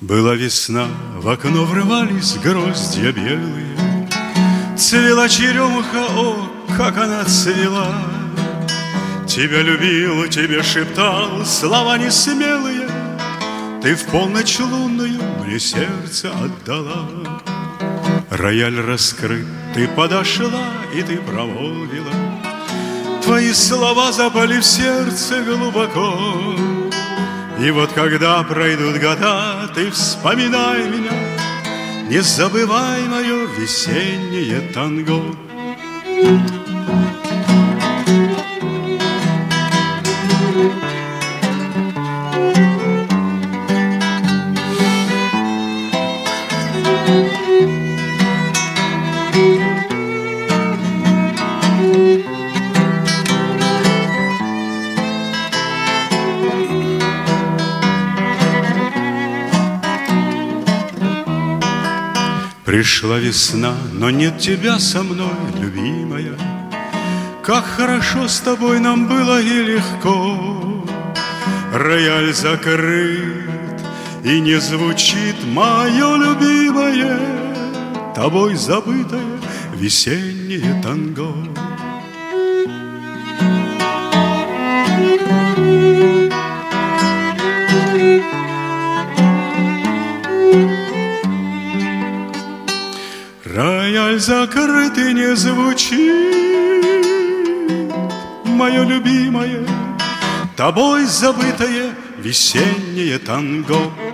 Была весна, в окно врывались гроздья белые, цвела черемуха, о, как она цвела. Тебя любил, тебе шептал слова несмелые, ты в полночь лунную мне сердце отдала. Рояль раскрыт, ты подошла и ты промолвила, твои слова запали в сердце глубоко. И вот когда пройдут года, ты вспоминай меня, не забывай мое весеннее танго. Пришла весна, но нет тебя со мной, любимая. Как хорошо с тобой нам было и легко. Рояль закрыт, и не звучит мое любимое, тобой забытое весеннее танго. Рояль закрыт и не звучит мое любимое, тобой забытое весеннее танго.